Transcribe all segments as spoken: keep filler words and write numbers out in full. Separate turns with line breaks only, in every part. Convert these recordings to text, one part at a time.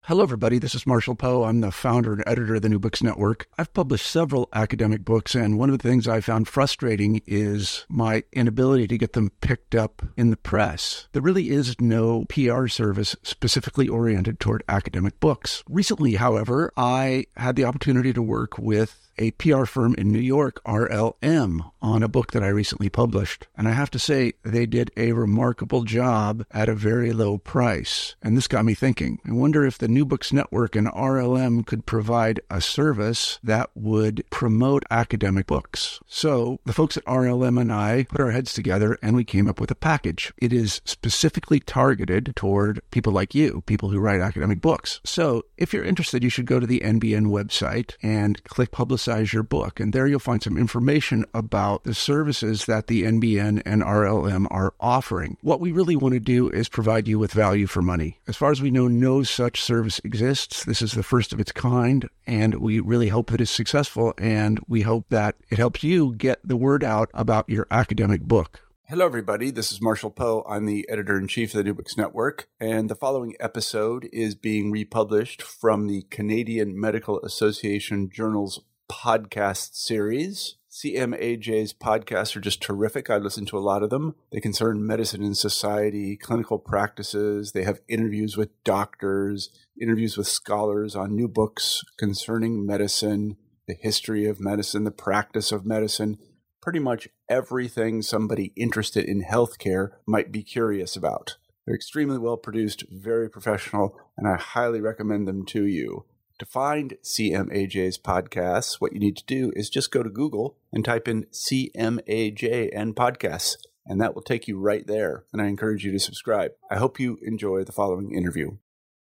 Hello, everybody. This is Marshall Poe. I'm the founder and editor of the New Books Network. I've published several academic books, and one of the things I found frustrating is my inability to get them picked up in the press. There really is no P R service specifically oriented toward academic books. Recently, however, I had the opportunity to work with a P R firm in New York, R L M, on a book that I recently published. And I have to say, they did a remarkable job at a very low price. And this got me thinking. I wonder if the New Books Network and R L M could provide a service that would promote academic books. So the folks at R L M and I put our heads together and we came up with a package. It is specifically targeted toward people like you, people who write academic books. So if you're interested, you should go to the N B N website and click Publicize your book. And there you'll find some information about the services that the N B N and R L M are offering. What we really want to do is provide you with value for money. As far as we know, no such service exists. This is the first of its kind, and we really hope that it's successful, and we hope that it helps you get the word out about your academic book. Hello, everybody. This is Marshall Poe. I'm the editor-in-chief of the New Books Network, and the following episode is being republished from the Canadian Medical Association Journal's podcast series. C M A J's podcasts are just terrific. I listen to a lot of them. They concern medicine and society, clinical practices. They have interviews with doctors, interviews with scholars on new books concerning medicine, the history of medicine, the practice of medicine, pretty much everything somebody interested in healthcare might be curious about. They're extremely well produced, very professional, and I highly recommend them to you. To find C M A J's podcasts, what you need to do is just go to Google and type in C M A J and podcasts, and that will take you right there. And I encourage you to subscribe. I hope you enjoy the following interview.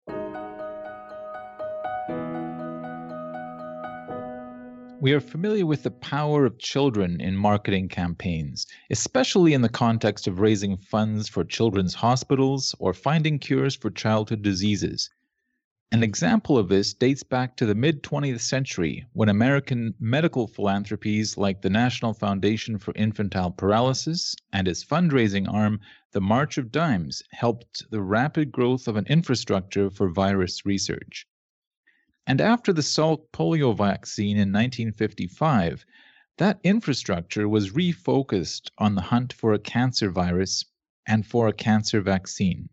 We are familiar with the power of children in marketing campaigns, especially in the context of raising funds for children's hospitals or finding cures for childhood diseases. An example of this dates back to the mid-twentieth century, when American medical philanthropies like the National Foundation for Infantile Paralysis and its fundraising arm, the March of Dimes, helped the rapid growth of an infrastructure for virus research. And after the Salk polio vaccine in nineteen fifty-five, that infrastructure was refocused on the hunt for a cancer virus and for a cancer vaccine.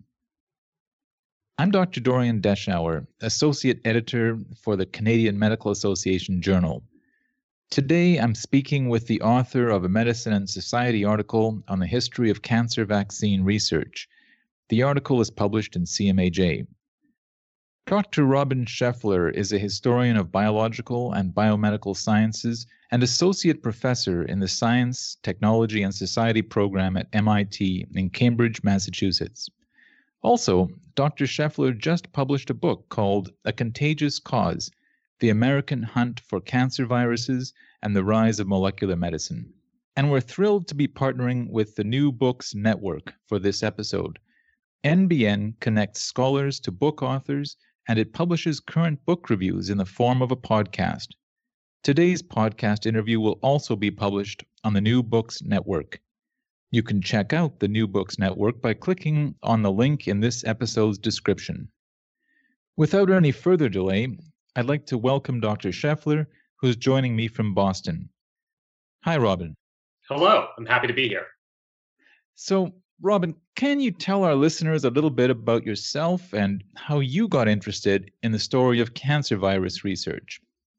I'm Doctor Dorian Deschauer, Associate Editor for the Canadian Medical Association Journal. Today, I'm speaking with the author of a Medicine and Society article on the history of cancer vaccine research. The article is published in C M A J. Doctor Robin Scheffler is a historian of biological and biomedical sciences and Associate Professor in the Science, Technology, and Society program at M I T in Cambridge, Massachusetts. Also, Doctor Scheffler just published a book called A Contagious Cause, The American Hunt for Cancer Viruses and the Rise of Molecular Medicine. And we're thrilled to be partnering with the New Books Network for this episode. N B N connects scholars to book authors, and it publishes current book reviews in the form of a podcast. Today's podcast interview will also be published on the New Books Network. You can check out the New Books Network by clicking on the link in this episode's description. Without any further delay, I'd like to welcome Doctor Scheffler, who's joining me from Boston. Hi, Robin.
Hello. I'm happy to be here.
So, Robin, can you tell our listeners a little bit about yourself and how you got interested in the story of cancer virus research?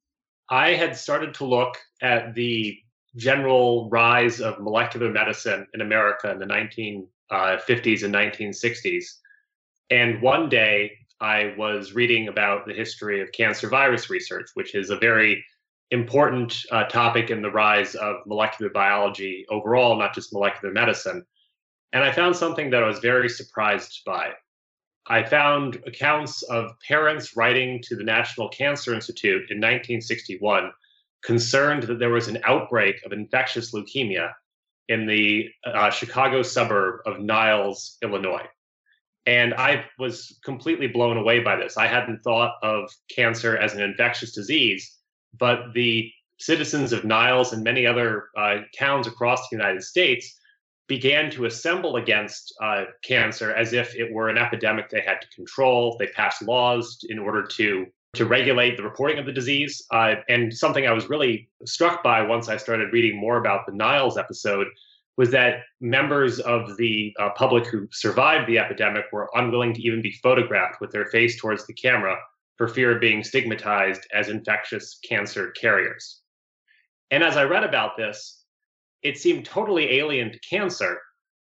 I had started to look at the general rise of molecular medicine in America in the nineteen fifties and nineteen sixties. And one day I was reading about the history of cancer virus research, which is a very important uh, topic in the rise of molecular biology overall, not just molecular medicine. And I found something that I was very surprised by. I found accounts of parents writing to the National Cancer Institute in nineteen sixty-one concerned that there was an outbreak of infectious leukemia in the uh, Chicago suburb of Niles, Illinois. And I was completely blown away by this. I hadn't thought of cancer as an infectious disease, but the citizens of Niles and many other uh, towns across the United States began to assemble against uh, cancer as if it were an epidemic they had to control. They passed laws in order to to regulate the reporting of the disease. Uh, and something I was really struck by once I started reading more about the Niles episode was that members of the uh, public who survived the epidemic were unwilling to even be photographed with their face towards the camera for fear of being stigmatized as infectious cancer carriers. And as I read about this, it seemed totally alien to cancer,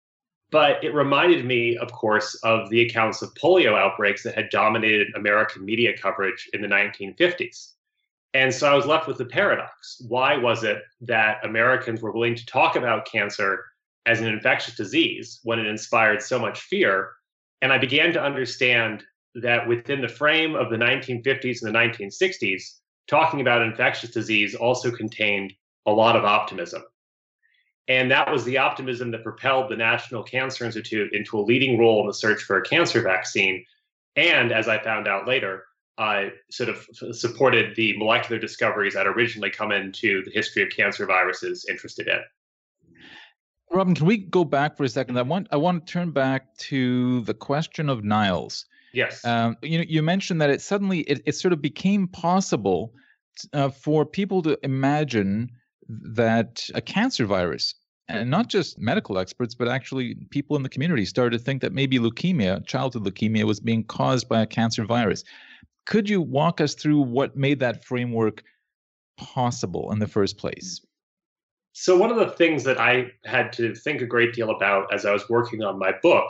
but it reminded me, of course, of the accounts of polio outbreaks that had dominated American media coverage in the nineteen fifties. And so I was left with the paradox. Why was it that Americans were willing to talk about cancer as an infectious disease when it inspired so much fear? And I began to understand that within the frame of the nineteen fifties and the nineteen sixties, talking about infectious disease also contained a lot of optimism. And that was the optimism that propelled the National Cancer Institute into a leading role in the search for a cancer vaccine. And as I found out later, uh, sort of supported the molecular discoveries that originally come into the history of cancer viruses interested in.
Robin, can we go back for a second? I want I want to turn back to the question of Niles.
Yes.
Um, you know, you mentioned that it suddenly it, it sort of became possible uh, for people to imagine that a cancer virus, and not just medical experts, but actually people in the community started to think that maybe leukemia, childhood leukemia, was being caused by a cancer virus. Could you walk us through what made that framework possible in the first place?
So one of the things that I had to think a great deal about as I was working on my book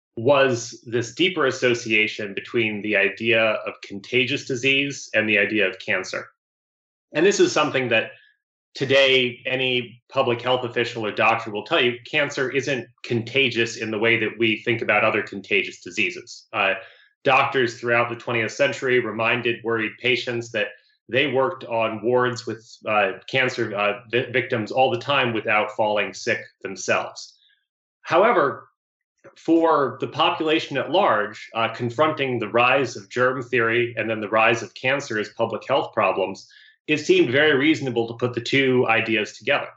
was this deeper association between the idea of contagious disease and the idea of cancer. And this is something that today, any public health official or doctor will tell you, cancer isn't contagious in the way that we think about other contagious diseases. Uh, doctors throughout the twentieth century reminded worried patients that they worked on wards with uh, cancer uh, vi- victims all the time without falling sick themselves. However, for the population at large, uh, confronting the rise of germ theory and then the rise of cancer as public health problems, it seemed very reasonable to put the two ideas together.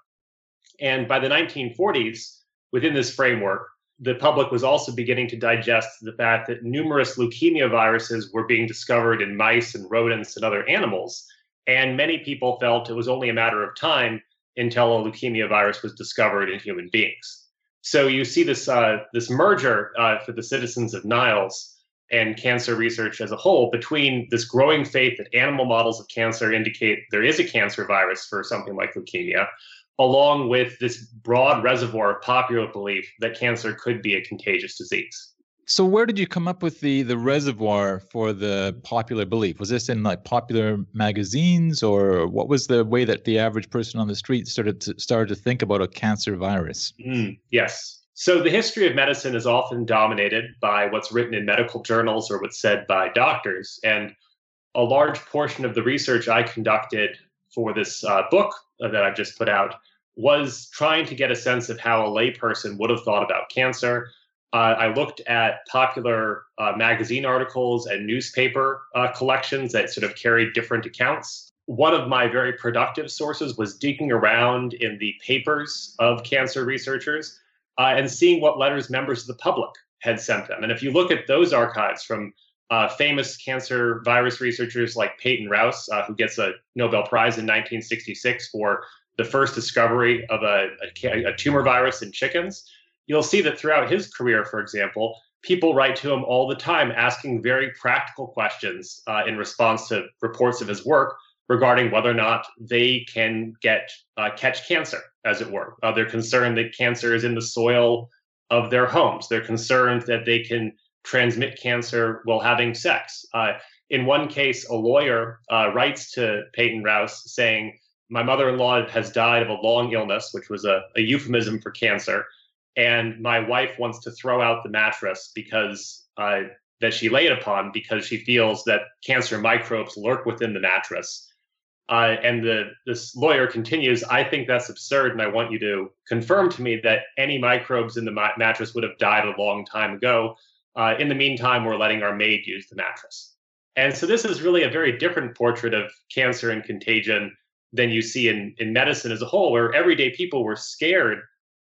And by the nineteen forties, within this framework, the public was also beginning to digest the fact that numerous leukemia viruses were being discovered in mice and rodents and other animals. And many people felt it was only a matter of time until a leukemia virus was discovered in human beings. So you see this, uh, this merger uh, for the citizens of Niles and cancer research as a whole between this growing faith that animal models of cancer indicate there is a cancer virus for something like leukemia, along with this broad reservoir of popular belief that cancer could be a contagious disease.
So where did you come up with the the reservoir for the popular belief? Was this in like popular magazines, or what was the way that the average person on the street started to, started to think about a cancer virus?
Mm, yes. So the history of medicine is often dominated by what's written in medical journals or what's said by doctors. And a large portion of the research I conducted for this uh, book that I've just put out was trying to get a sense of how a layperson would have thought about cancer. Uh, I looked at popular uh, magazine articles and newspaper uh, collections that sort of carried different accounts. One of my very productive sources was digging around in the papers of cancer researchers uh, and seeing what letters members of the public had sent them. And if you look at those archives from uh, famous cancer virus researchers like Peyton Rous, uh, who gets a Nobel Prize in nineteen sixty-six for the first discovery of a, a, a tumor virus in chickens, you'll see that throughout his career, for example, people write to him all the time asking very practical questions uh, in response to reports of his work regarding whether or not they can get uh, catch cancer, as it were. Uh, they're concerned that cancer is in the soil of their homes. They're concerned that they can transmit cancer while having sex. Uh, in one case, a lawyer uh, writes to Peyton Rous saying, "My mother-in-law has died of a long illness," which was a, a euphemism for cancer, "and my wife wants to throw out the mattress because uh, that she laid upon because she feels that cancer microbes lurk within the mattress." Uh, and the this lawyer continues, "I think that's absurd, and I want you to confirm to me that any microbes in the ma- mattress would have died a long time ago. Uh, in the meantime, we're letting our maid use the mattress." And so this is really a very different portrait of cancer and contagion than you see in, in medicine as a whole, where everyday people were scared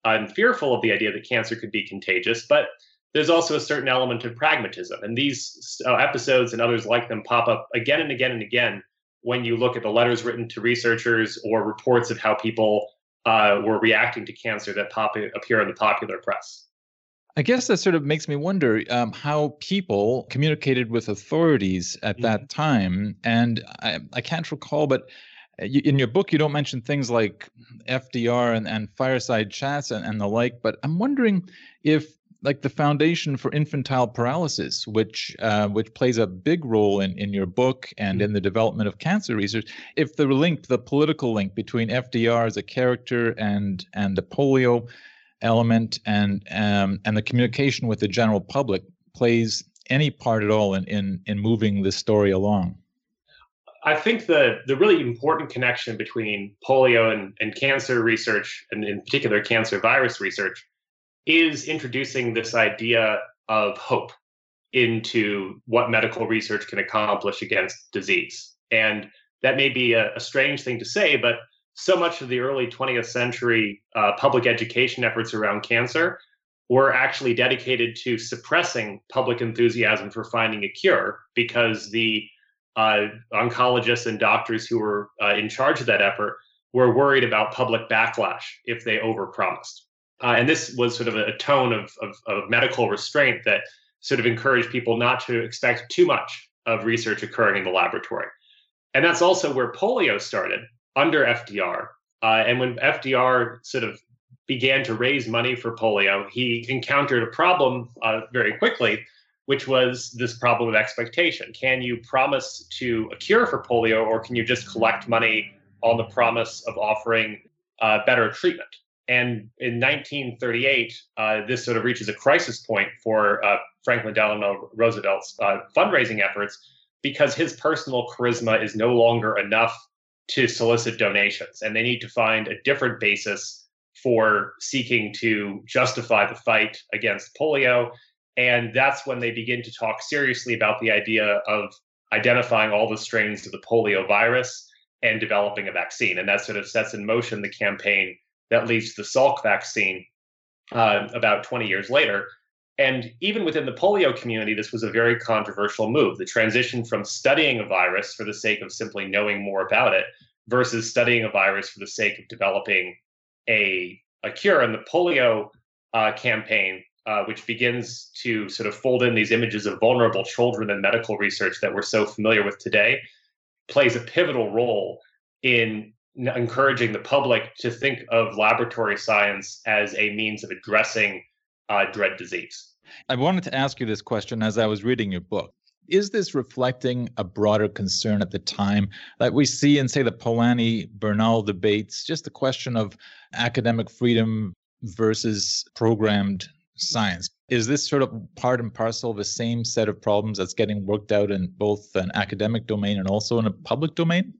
and fearful of the idea that cancer could be contagious, but there's also a certain element of pragmatism. And these uh, episodes and others like them pop up again and again and again when you look at the letters written to researchers or reports of how people uh, were reacting to cancer that pop appear in the popular press.
I guess that sort of makes me wonder um, how people communicated with authorities at mm-hmm. that time. And I, I can't recall, but you, in your book, you don't mention things like F D R and, and fireside chats and, and the like. But I'm wondering if, like the Foundation for Infantile Paralysis, which uh, which plays a big role in, in your book and mm-hmm. in the development of cancer research, if the link, the political link between F D R as a character and and the polio element and um, and the communication with the general public plays any part at all in in, in moving this story along.
I think the the really important connection between polio and, and cancer research, and in particular cancer virus research, is introducing this idea of hope into what medical research can accomplish against disease. And that may be a, a strange thing to say, but so much of the early twentieth century uh, public education efforts around cancer were actually dedicated to suppressing public enthusiasm for finding a cure, because the uh, oncologists and doctors who were uh, in charge of that effort were worried about public backlash if they overpromised. Uh, and this was sort of a tone of, of, of medical restraint that sort of encouraged people not to expect too much of research occurring in the laboratory. And that's also where polio started under F D R. Uh, and when F D R sort of began to raise money for polio, he encountered a problem uh, very quickly, which was this problem of expectation. Can you promise to a cure for polio, or can you just collect money on the promise of offering uh, better treatment? And in nineteen thirty-eight, uh, this sort of reaches a crisis point for uh, Franklin Delano Roosevelt's uh, fundraising efforts, because his personal charisma is no longer enough to solicit donations, and they need to find a different basis for seeking to justify the fight against polio. And that's when they begin to talk seriously about the idea of identifying all the strains of the polio virus and developing a vaccine. And that sort of sets in motion the campaign that leads to the Salk vaccine uh, about twenty years later. And even within the polio community, this was a very controversial move. The transition from studying a virus for the sake of simply knowing more about it versus studying a virus for the sake of developing a, a cure. And the polio uh, campaign, uh, which begins to sort of fold in these images of vulnerable children in medical research that we're so familiar with today, plays a pivotal role in encouraging the public to think of laboratory science as a means of addressing uh, dread disease.
I wanted to ask you this question as I was reading your book. Is this reflecting a broader concern at the time that we see in, say, the Polanyi-Bernal debates, just the question of academic freedom versus programmed science? Is this sort of part and parcel of the same set of problems that's getting worked out in both an academic domain and also in a public domain?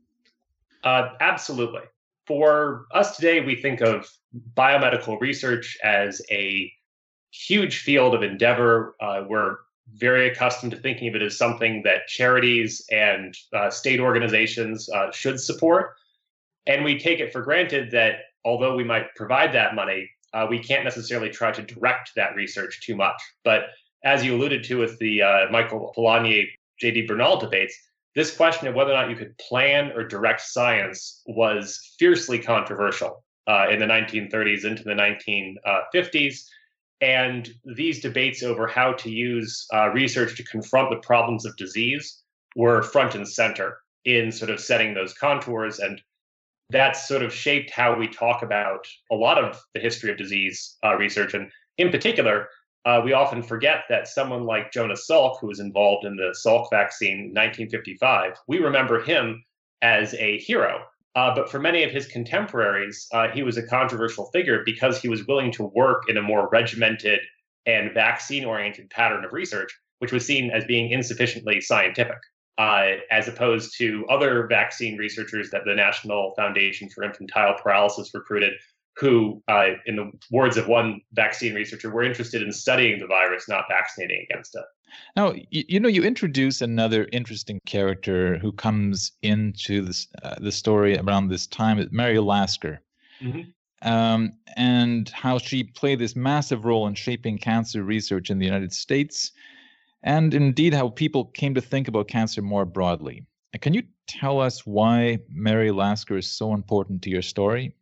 Uh, absolutely. For us today, we think of biomedical research as a huge field of endeavor. Uh, we're very accustomed to thinking of it as something that charities and uh, state organizations uh, should support. And we take it for granted that although we might provide that money, uh, we can't necessarily try to direct that research too much. But as you alluded to with the uh, Michael Polanyi, J D Bernal debates, this question of whether or not you could plan or direct science was fiercely controversial uh, in the nineteen thirties into the nineteen fifties. And these debates over how to use uh, research to confront the problems of disease were front and center in sort of setting those contours. And that's sort of shaped how we talk about a lot of the history of disease uh, research. And in particular, uh, we often forget that someone like Jonas Salk, who was involved in the Salk vaccine in nineteen fifty-five, we remember him as a hero. Uh, but for many of his contemporaries, uh, he was a controversial figure because he was willing to work in a more regimented and vaccine-oriented pattern of research, which was seen as being insufficiently scientific, uh, as opposed to other vaccine researchers that the National Foundation for Infantile Paralysis recruited, who, uh, in the words of one vaccine researcher, were interested in studying the virus, not vaccinating against it.
Now, you, you know, you introduce another interesting character who comes into this, uh, the story around this time, Mary Lasker. Mm-hmm. um, and how she played this massive role in shaping cancer research in the United States, and indeed how people came to think about cancer more broadly. Can you tell us why Mary Lasker is so important to your story?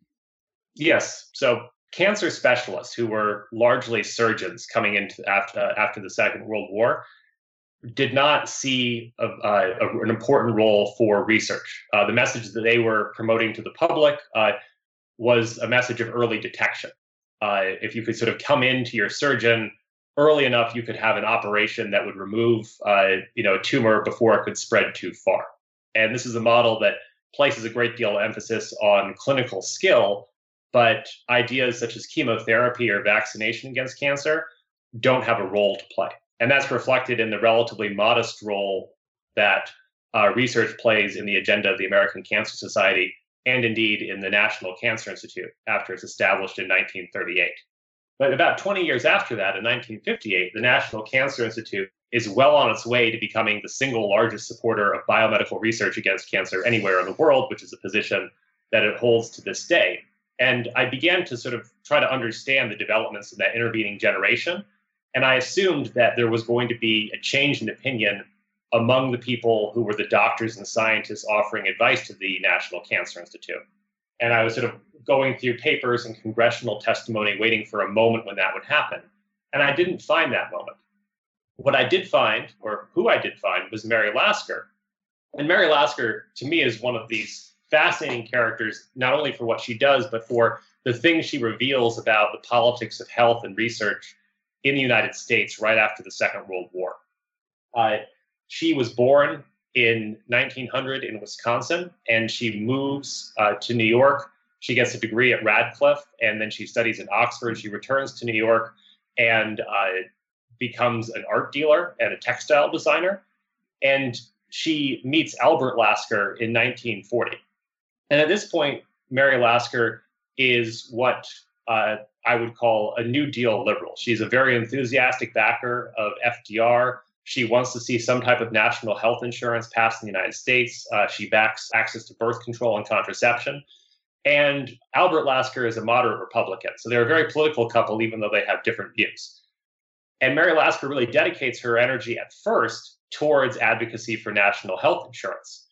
Yes. So cancer specialists, who were largely surgeons coming into after uh, after the Second World War, did not see a, a, a, an important role for research. Uh, the message that they were promoting to the public uh, was a message of early detection. Uh, if you could sort of come into your surgeon early enough, you could have an operation that would remove uh, you know, a tumor before it could spread too far. And this is a model that places a great deal of emphasis on clinical skill, but ideas such as chemotherapy or vaccination against cancer don't have a role to play. And that's reflected in the relatively modest role that uh, research plays in the agenda of the American Cancer Society, and indeed in the National Cancer Institute after it's established in nineteen thirty-eight. But about twenty years after that, in nineteen fifty-eight, the National Cancer Institute is well on its way to becoming the single largest supporter of biomedical research against cancer anywhere in the world, which is a position that it holds to this day. And I began to sort of try to understand the developments in that intervening generation. And I assumed that there was going to be a change in opinion among the people who were the doctors and scientists offering advice to the National Cancer Institute. And I was sort of going through papers and congressional testimony, waiting for a moment when that would happen. And I didn't find that moment. What I did find, or who I did find, was Mary Lasker. And Mary Lasker, to me, is one of these fascinating characters, not only for what she does, but for the things she reveals about the politics of health and research in the United States right after the Second World War. Uh, she was born in nineteen hundred in Wisconsin, and she moves uh, to New York. She gets a degree at Radcliffe, and then she studies in Oxford. She returns to New York and uh, becomes an art dealer and a textile designer. And she meets Albert Lasker in nineteen forty. And at this point, Mary Lasker is what uh, I would call a New Deal liberal. She's a very enthusiastic backer of F D R. She wants to see some type of national health insurance passed in the United States. Uh, she backs access to birth control and contraception. And Albert Lasker is a moderate Republican. So they're a very political couple, even though they have different views. And Mary Lasker really dedicates her energy at first towards advocacy for national health insurance.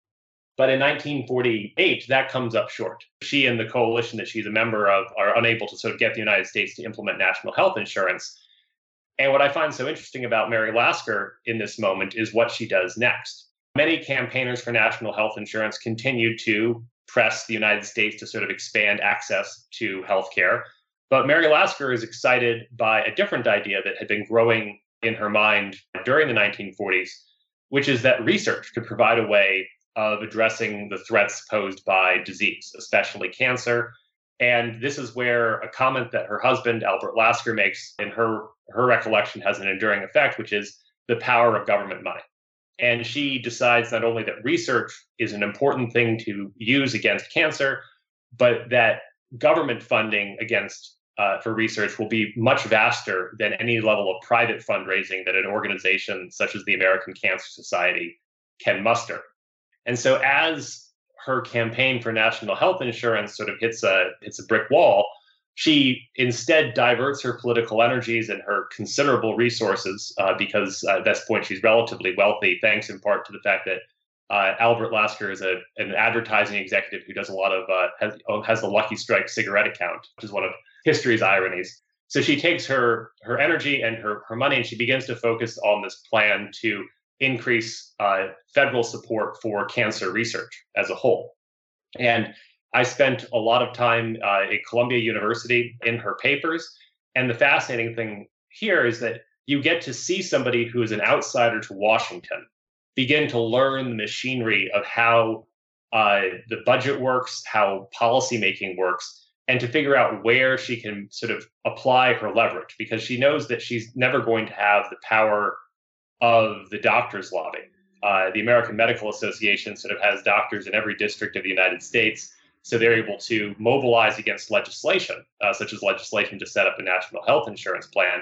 But in nineteen forty-eight, that comes up short. She and the coalition that she's a member of are unable to sort of get the United States to implement national health insurance. And what I find so interesting about Mary Lasker in this moment is what she does next. Many campaigners for national health insurance continue to press the United States to sort of expand access to health care. But Mary Lasker is excited by a different idea that had been growing in her mind during the nineteen forties, which is that research could provide a way of addressing the threats posed by disease, especially cancer. And this is where a comment that her husband, Albert Lasker, makes in her, her recollection has an enduring effect, which is the power of government money. And she decides not only that research is an important thing to use against cancer, but that government funding against uh, for research will be much vaster than any level of private fundraising that an organization such as the American Cancer Society can muster. And so as her campaign for national health insurance sort of hits a hits a brick wall, she instead diverts her political energies and her considerable resources uh, because uh, at this point she's relatively wealthy, thanks in part to the fact that uh, Albert Lasker is a, an advertising executive who does a lot of uh, has, has the Lucky Strike cigarette account, which is one of history's ironies. So she takes her her energy and her her money and she begins to focus on this plan to increase uh, federal support for cancer research as a whole. And I spent a lot of time uh, at Columbia University in her papers. And the fascinating thing here is that you get to see somebody who is an outsider to Washington begin to learn the machinery of how uh, the budget works, how policymaking works, and to figure out where she can sort of apply her leverage, because she knows that she's never going to have the power of the doctors' lobby. Uh, the American Medical Association sort of has doctors in every district of the United States, so they're able to mobilize against legislation, uh, such as legislation to set up a national health insurance plan.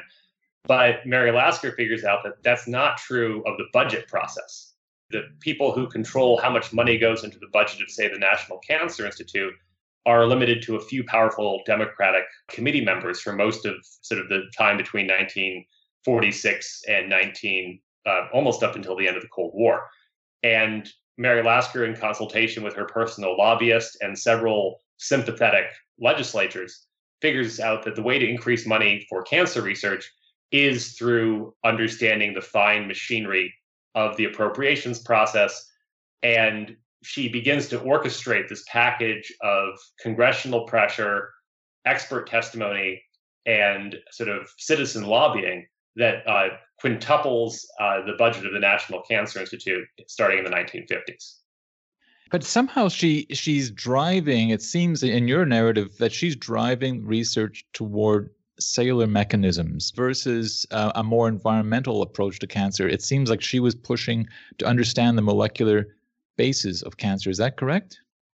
But Mary Lasker figures out that that's not true of the budget process. The people who control how much money goes into the budget of, say, the National Cancer Institute are limited to a few powerful Democratic committee members for most of sort of the time between nineteen forty-six and nineteen, uh, almost up until the end of the Cold War. And Mary Lasker, in consultation with her personal lobbyist and several sympathetic legislators, figures out that the way to increase money for cancer research is through understanding the fine machinery of the appropriations process. And she begins to orchestrate this package of congressional pressure, expert testimony, and sort of citizen lobbying that uh, quintuples uh, the budget of the National Cancer Institute starting in the nineteen fifties.
But somehow she she's driving, it seems in your narrative, that she's driving research toward cellular mechanisms versus uh, a more environmental approach to cancer. It seems like she was pushing to understand the molecular basis of cancer. Is that correct?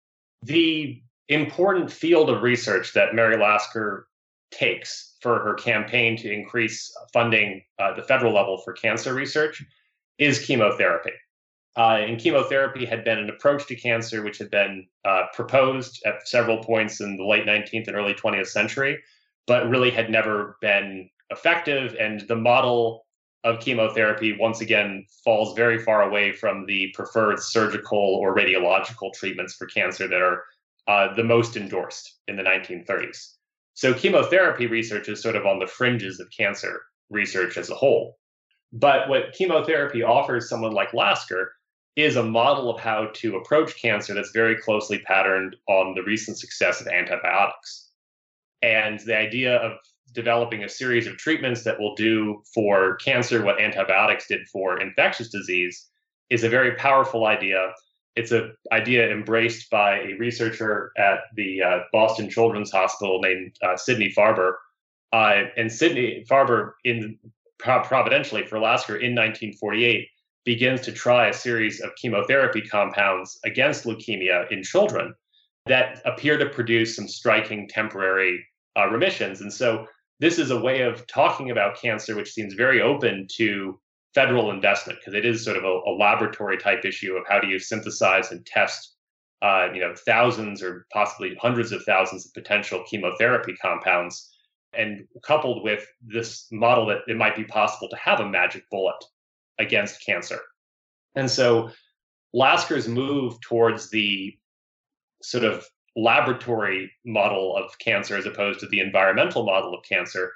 The important field of research that Mary Lasker takes for her campaign to increase funding at uh, the federal level for cancer research is chemotherapy. Uh, and chemotherapy had been an approach to cancer which had been uh, proposed at several points in the late nineteenth and early twentieth century, but really had never been effective. And the model of chemotherapy, once again, falls very far away from the preferred surgical or radiological treatments for cancer that are uh, the most endorsed in the nineteen thirties. So chemotherapy research is sort of on the fringes of cancer research as a whole. But what chemotherapy offers someone like Lasker is a model of how to approach cancer that's very closely patterned on the recent success of antibiotics. And the idea of developing a series of treatments that will do for cancer what antibiotics did for infectious disease is a very powerful idea. It's an idea embraced by a researcher at the uh, Boston Children's Hospital named uh, Sidney Farber. Uh, and Sidney Farber, in providentially for Lasker in nineteen forty-eight, begins to try a series of chemotherapy compounds against leukemia in children that appear to produce some striking temporary uh, remissions. And so this is a way of talking about cancer which seems very open to federal investment, because it is sort of a, a laboratory type issue of how do you synthesize and test uh, you know, thousands or possibly hundreds of thousands of potential chemotherapy compounds, and coupled with this model that it might be possible to have a magic bullet against cancer. And so Lasker's move towards the sort of laboratory model of cancer as opposed to the environmental model of cancer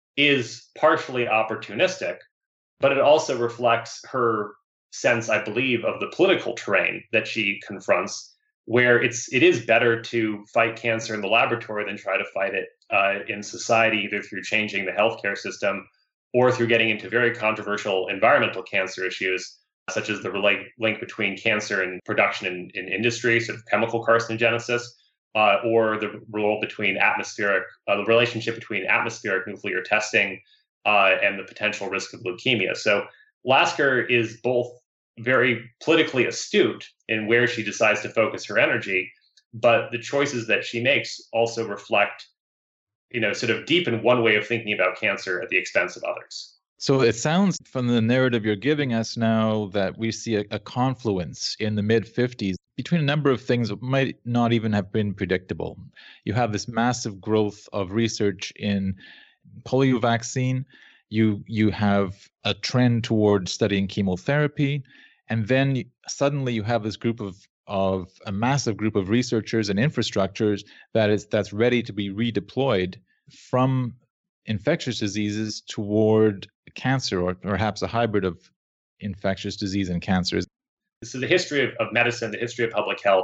is partially opportunistic, but it also reflects her sense, I believe, of the political terrain that she confronts, where it's it is better to fight cancer in the laboratory than try to fight it uh, in society, either through changing the healthcare system or through getting into very controversial environmental cancer issues, such as the relate, link between cancer and production in, in industry, sort of chemical carcinogenesis, uh, or the role between atmospheric, uh, the relationship between atmospheric nuclear testing uh, and the potential risk of leukemia. So Lasker is both very politically astute in where she decides to focus her energy, but the choices that she makes also reflect, you know, sort of deep in one way of thinking about cancer at the expense of others.
So it sounds from the narrative you're giving us now that we see a, a confluence in the mid fifties between a number of things that might not even have been predictable. You have this massive growth of research in polio vaccine. You you have a trend toward studying chemotherapy, and then suddenly you have this group of of a massive group of researchers and infrastructures that is that's ready to be redeployed from infectious diseases toward cancer, or perhaps a hybrid of infectious disease and cancer.
So the history of, of medicine, the history of public health,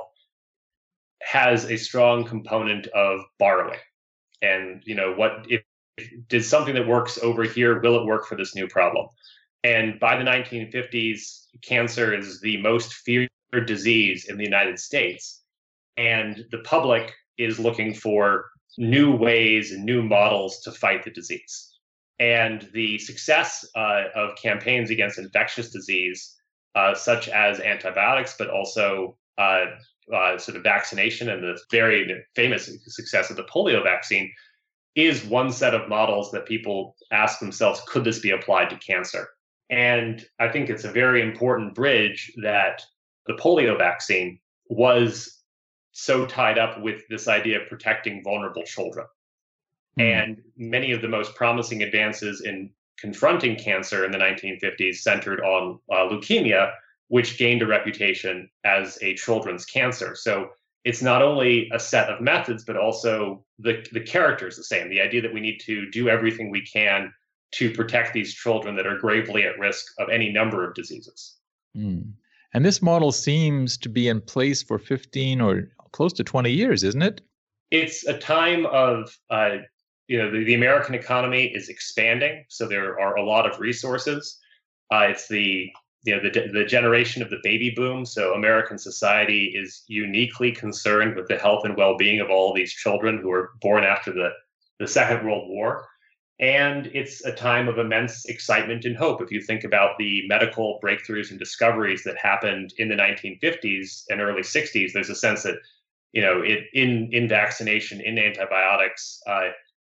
has a strong component of borrowing. And, you know, what if, if did something that works over here, will it work for this new problem? And by the nineteen fifties, cancer is the most feared disease in the United States. And the public is looking for new ways and new models to fight the disease. And the success uh, of campaigns against infectious disease, uh, such as antibiotics, but also uh, uh, sort of vaccination, and the very famous success of the polio vaccine, is one set of models that people ask themselves, could this be applied to cancer? And I think it's a very important bridge that the polio vaccine was so tied up with this idea of protecting vulnerable children. Mm. And many of the most promising advances in confronting cancer in the nineteen fifties centered on uh, leukemia, which gained a reputation as a children's cancer. So it's not only a set of methods, but also the, the character is the same. The idea that we need to do everything we can to protect these children that are gravely at risk of any number of diseases.
Mm. And this model seems to be in place for fifteen or close to twenty years, isn't it?
It's a time of, uh, you know, the, the American economy is expanding, so there are a lot of resources. Uh, it's the you know the the generation of the baby boom, so American society is uniquely concerned with the health and well-being of all of these children who were born after the the Second World War. And it's a time of immense excitement and hope. If you think about the medical breakthroughs and discoveries that happened in the nineteen fifties and early sixties, there's a sense that, you know, it, in in vaccination, in antibiotics, uh,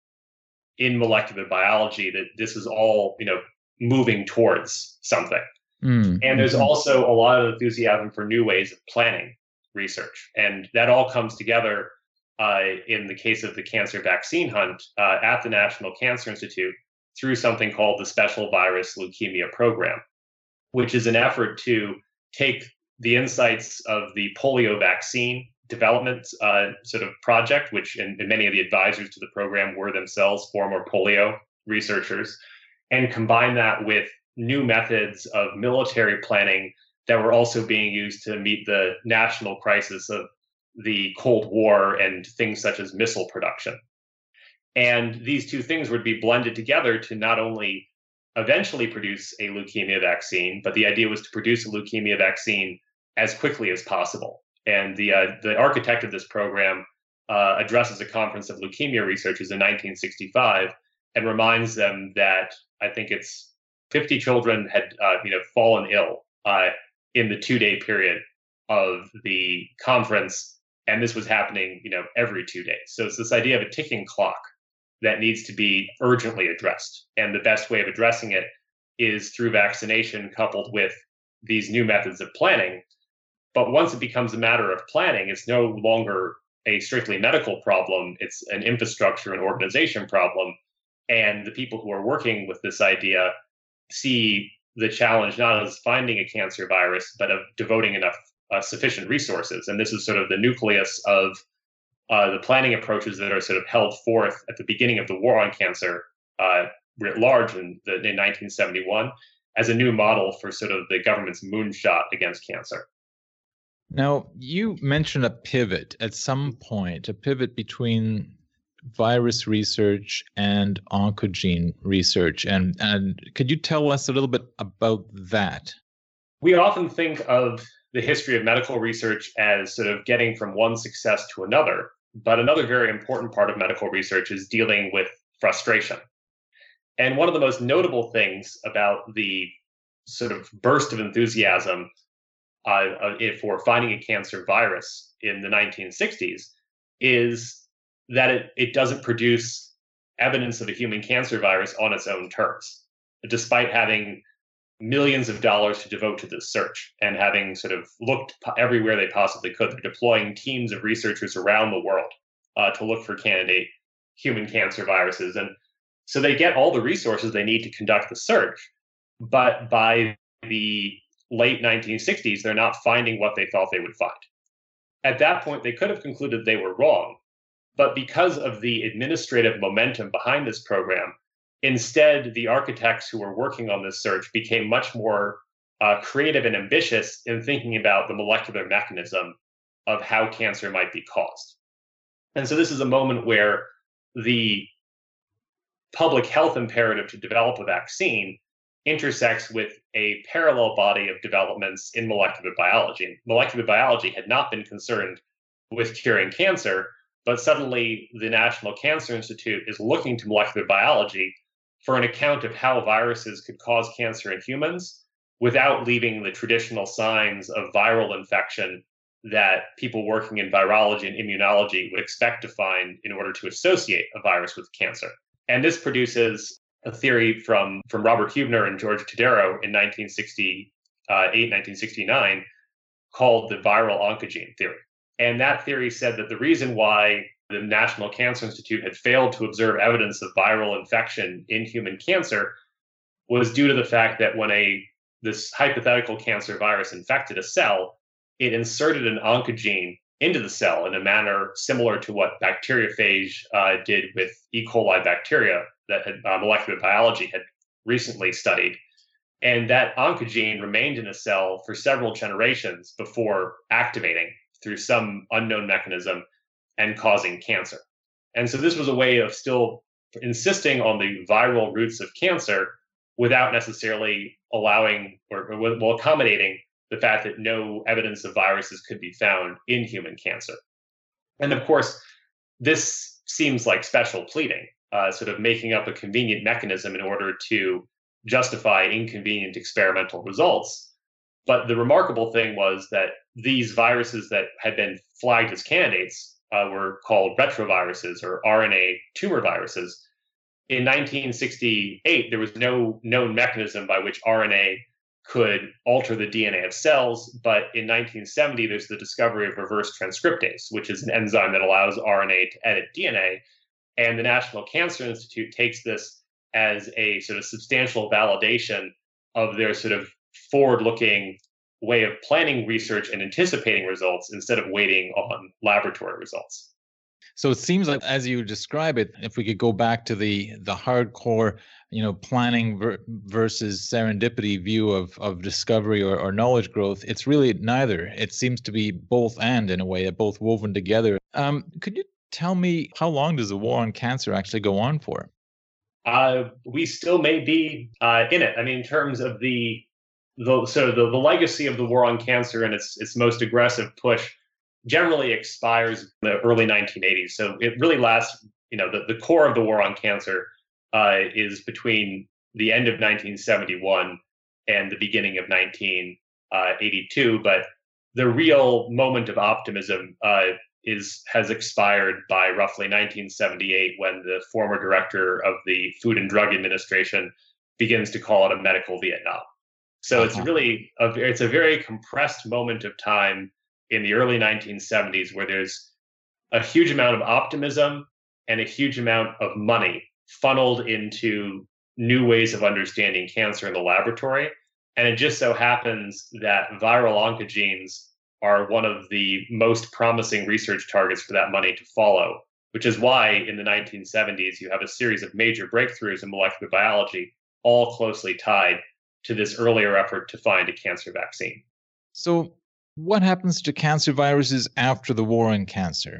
in molecular biology, that this is all, you know, moving towards something. Mm. And there's also a lot of enthusiasm for new ways of planning research, and that all comes together. Uh, in the case of the cancer vaccine hunt uh, at the National Cancer Institute through something called the Special Virus Leukemia Program, which is an effort to take the insights of the polio vaccine development uh, sort of project, which and, and many of the advisors to the program were themselves former polio researchers, and combine that with new methods of military planning that were also being used to meet the national crisis of the Cold War and things such as missile production. And these two things would be blended together to not only eventually produce a leukemia vaccine, but the idea was to produce a leukemia vaccine as quickly as possible. And the uh, the architect of this program uh, addresses a conference of leukemia researchers in nineteen sixty-five and reminds them that I think it's fifty children had uh, you know fallen ill uh, in the two-day period of the conference. And this was happening, you know, every two days. So it's this idea of a ticking clock that needs to be urgently addressed. And the best way of addressing it is through vaccination coupled with these new methods of planning. But once it becomes a matter of planning, it's no longer a strictly medical problem. It's an infrastructure and organization problem. And the people who are working with this idea see the challenge not as finding a cancer virus, but of devoting enough Uh, sufficient resources. And this is sort of the nucleus of uh, the planning approaches that are sort of held forth at the beginning of the war on cancer uh, writ large in, the, in nineteen seventy-one as a new model for sort of the government's moonshot against cancer.
Now, you mentioned a pivot at some point, a pivot between virus research and oncogene research. And, and could you tell us a little bit about that?
We often think of the history of medical research as sort of getting from one success to another. But another very important part of medical research is dealing with frustration. And one of the most notable things about the sort of burst of enthusiasm uh, for finding a cancer virus in the nineteen sixties is that it, it doesn't produce evidence of a human cancer virus on its own terms, despite having millions of dollars to devote to this search and having sort of looked everywhere they possibly could. They're deploying teams of researchers around the world uh, to look for candidate human cancer viruses. And so they get all the resources they need to conduct the search. But by the late nineteen sixties, they're not finding what they thought they would find. At that point, they could have concluded they were wrong. But because of the administrative momentum behind this program, instead, the architects who were working on this search became much more uh, creative and ambitious in thinking about the molecular mechanism of how cancer might be caused. And so this is a moment where the public health imperative to develop a vaccine intersects with a parallel body of developments in molecular biology. Molecular biology had not been concerned with curing cancer, but suddenly the National Cancer Institute is looking to molecular biology for an account of how viruses could cause cancer in humans without leaving the traditional signs of viral infection that people working in virology and immunology would expect to find in order to associate a virus with cancer. And this produces a theory from, from Robert Hubner and George Tadero in nineteen sixty-eight, nineteen sixty-nine, called the viral oncogene theory. And that theory said that the reason why the National Cancer Institute had failed to observe evidence of viral infection in human cancer was due to the fact that when a this hypothetical cancer virus infected a cell, it inserted an oncogene into the cell in a manner similar to what bacteriophage uh, did with E. coli bacteria that had, uh, molecular biology had recently studied. And that oncogene remained in a cell for several generations before activating through some unknown mechanism and causing cancer. And so this was a way of still insisting on the viral roots of cancer without necessarily allowing or, or well, accommodating the fact that no evidence of viruses could be found in human cancer. And of course, this seems like special pleading, uh, sort of making up a convenient mechanism in order to justify inconvenient experimental results. But the remarkable thing was that these viruses that had been flagged as candidates uh, were called retroviruses or R N A tumor viruses. In nineteen sixty-eight, there was no known mechanism by which R N A could alter the D N A of cells. But in nineteen seventy, there's the discovery of reverse transcriptase, which is an enzyme that allows R N A to edit D N A. And the National Cancer Institute takes this as a sort of substantial validation of their sort of forward-looking way of planning research and anticipating results instead of waiting on laboratory results.
So it seems like, as you describe it, if we could go back to the the hardcore, you know, planning ver- versus serendipity view of of discovery or, or knowledge growth, it's really neither. It seems to be both and in a way, both woven together. Um, could you tell me how long does the war on cancer actually go on for?
Uh, we still may be uh, in it. I mean, in terms of the the so the, the legacy of the war on cancer and its its most aggressive push generally expires in the early nineteen eighties. So it really lasts, you know, the, the core of the war on cancer uh, is between the end of nineteen seventy-one and the beginning of nineteen eighty-two. But the real moment of optimism uh, is has expired by roughly nineteen seventy-eight, when the former director of the Food and Drug Administration begins to call it a medical Vietnam. So uh-huh. it's really a, it's a very compressed moment of time in the early nineteen seventies, where there's a huge amount of optimism and a huge amount of money funneled into new ways of understanding cancer in the laboratory. And it just so happens that viral oncogenes are one of the most promising research targets for that money to follow, which is why in the nineteen seventies, you have a series of major breakthroughs in molecular biology, all closely tied to this earlier effort to find a cancer vaccine.
So what happens to cancer viruses after the war on cancer?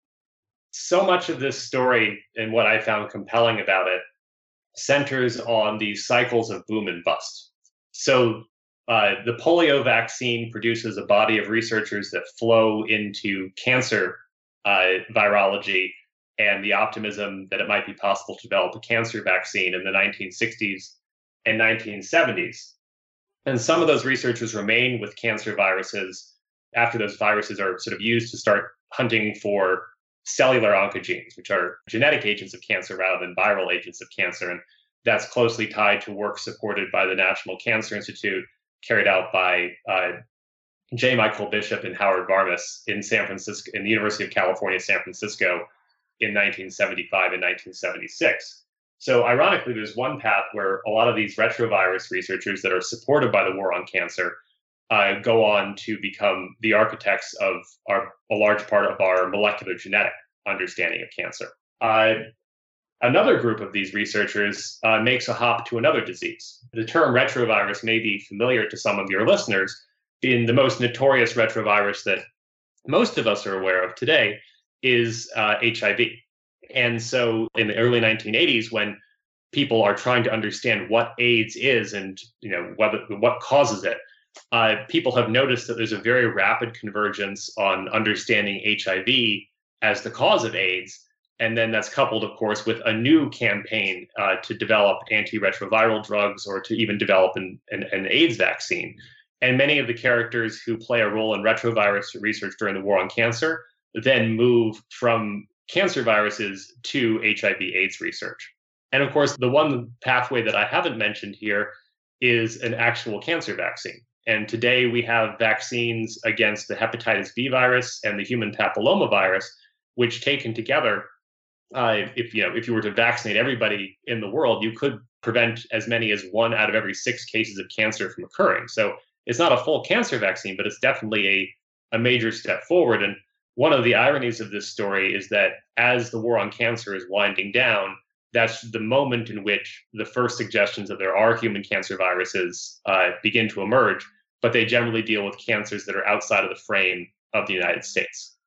So much of this story, and what I found compelling about it, centers on these cycles of boom and bust. So uh, the polio vaccine produces a body of researchers that flow into cancer uh, virology and the optimism that it might be possible to develop a cancer vaccine in the nineteen sixties and nineteen seventies. And some of those researchers remain with cancer viruses after those viruses are sort of used to start hunting for cellular oncogenes, which are genetic agents of cancer rather than viral agents of cancer. And that's closely tied to work supported by the National Cancer Institute, carried out by uh, J. Michael Bishop and Howard Varmus in San Francisco, in the University of California, San Francisco, in nineteen seventy-five and nineteen seventy-six. So ironically, there's one path where a lot of these retrovirus researchers that are supported by the war on cancer uh, go on to become the architects of our, a large part of our molecular genetic understanding of cancer. Uh, another group of these researchers uh, makes a hop to another disease. The term retrovirus may be familiar to some of your listeners. In the most notorious retrovirus that most of us are aware of today is uh, H I V. And so in the early nineteen eighties, when people are trying to understand what AIDS is and, you know, whether, what causes it, uh, people have noticed that there's a very rapid convergence on understanding H I V as the cause of AIDS. And then that's coupled, of course, with a new campaign uh, to develop antiretroviral drugs or to even develop an, an, an AIDS vaccine. And many of the characters who play a role in retrovirus research during the war on cancer then move from cancer viruses to H I V AIDS research. And of course, the one pathway that I haven't mentioned here is an actual cancer vaccine. And today we have vaccines against the hepatitis B virus and the human papillomavirus, which taken together, uh, if you know, if you were to vaccinate everybody in the world, you could prevent as many as one out of every six cases of cancer from occurring. So it's not a full cancer vaccine, but it's definitely a, a major step forward. And one of the ironies of this story is that as the war on cancer is winding down, that's the moment in which the first suggestions that there are human cancer viruses uh, begin to emerge, but they generally deal with cancers that are outside of the frame of the United States.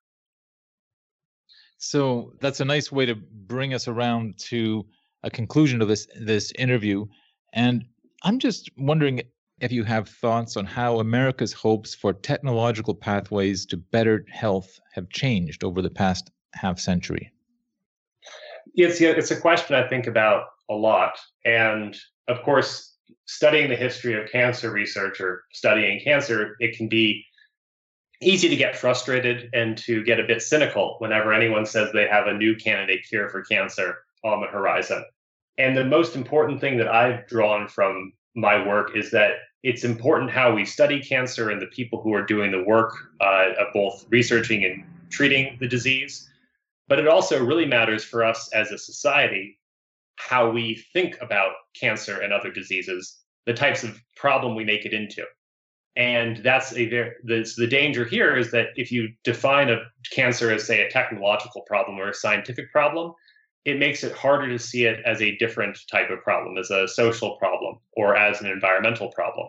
So that's a nice way to bring us around to a conclusion of this this interview. And I'm just wondering if you have thoughts on how America's hopes for technological pathways to better health have changed over the past half century.
It's, it's a question I think about a lot. And of course, studying the history of cancer research or studying cancer, it can be easy to get frustrated and to get a bit cynical whenever anyone says they have a new candidate cure for cancer on the horizon. And the most important thing that I've drawn from my work is that it's important how we study cancer and the people who are doing the work uh, of both researching and treating the disease. But it also really matters for us as a society how we think about cancer and other diseases, the types of problem we make it into. And that's a very, the, the danger here is that if you define a cancer as, say, a technological problem or a scientific problem, it makes it harder to see it as a different type of problem, as a social problem or as an environmental problem.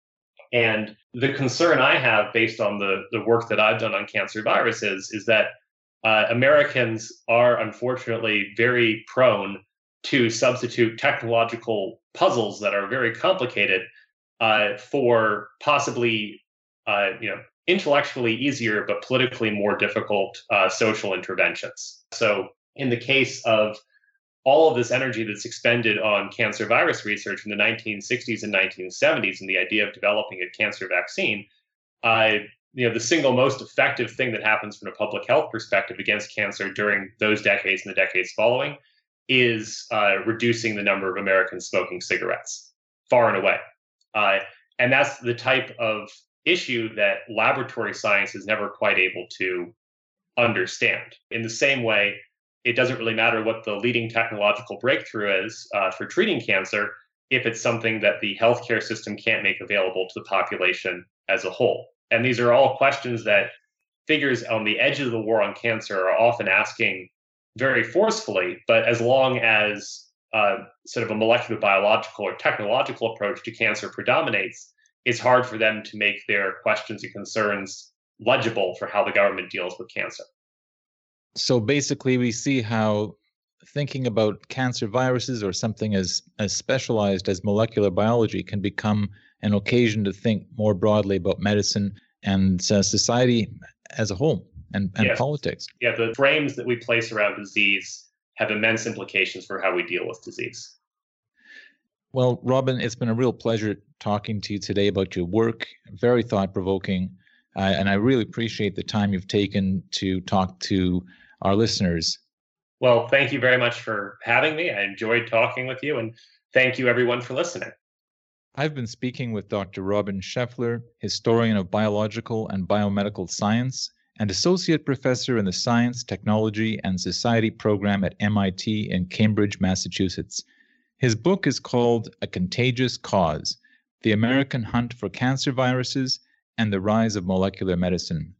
And the concern I have based on the, the work that I've done on cancer viruses is that uh, Americans are unfortunately very prone to substitute technological puzzles that are very complicated uh, for possibly uh, you know, intellectually easier but politically more difficult uh, social interventions. So in the case of all of this energy that's expended on cancer virus research in the nineteen sixties and nineteen seventies and the idea of developing a cancer vaccine, uh, you know, the single most effective thing that happens from a public health perspective against cancer during those decades and the decades following is uh, reducing the number of Americans smoking cigarettes, far and away. Uh, and that's the type of issue that laboratory science is never quite able to understand. In the same way, it doesn't really matter what the leading technological breakthrough is uh, for treating cancer if it's something that the healthcare system can't make available to the population as a whole. And these are all questions that figures on the edge of the war on cancer are often asking very forcefully, but as long as uh, sort of a molecular biological or technological approach to cancer predominates, it's hard for them to make their questions and concerns legible for how the government deals with cancer.
So basically, we see how thinking about cancer viruses or something as, as specialized as molecular biology can become an occasion to think more broadly about medicine and uh, society as a whole and, and
yes.
politics.
Yeah, the frames that we place around disease have immense implications for how we deal with disease.
Well, Robin, it's been a real pleasure talking to you today about your work. Very thought-provoking. Uh, and I really appreciate the time you've taken to talk to our listeners.
Well, thank you very much for having me. I enjoyed talking with you, and thank you everyone for listening.
I've been speaking with Doctor Robin Scheffler, historian of biological and biomedical science and associate professor in the Science, Technology, and Society program at M I T in Cambridge, Massachusetts. His book is called A Contagious Cause: The American Hunt for Cancer Viruses and the Rise of Molecular Medicine.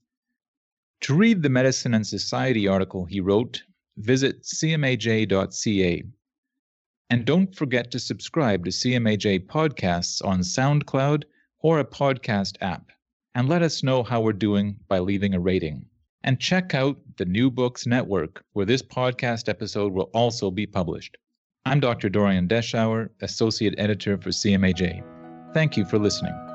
To read the Medicine and Society article he wrote, visit c m a j dot c a. And don't forget to subscribe to C M A J podcasts on SoundCloud or a podcast app. And let us know how we're doing by leaving a rating. And check out the New Books Network, where this podcast episode will also be published. I'm Doctor Dorian Deschauer, Associate Editor for C M A J. Thank you for listening.